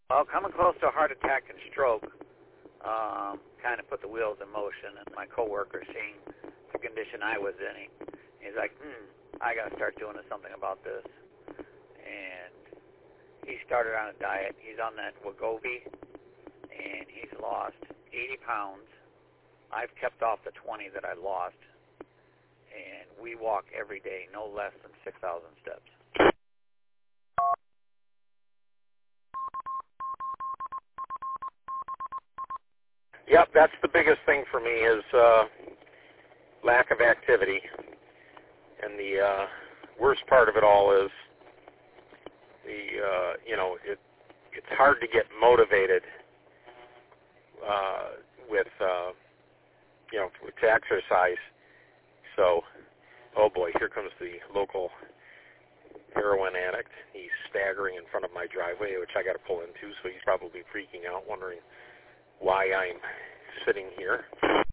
Well, coming close to a heart attack and stroke kind of put the wheels in motion, and my coworker, seeing the condition I was in, he's like, I got to start doing something about this. And he started on a diet. He's on that Wegovy, and he's lost 80 pounds. I've kept off the 20 that I lost, and we walk every day no less than 6,000 steps. Yep, that's the biggest thing for me is lack of activity. And the worst part of it all is it's hard to get motivated with to exercise. So, oh boy, here comes the local heroin addict. He's staggering in front of my driveway, which I got to pull into, so he's probably freaking out, wondering why I'm sitting here.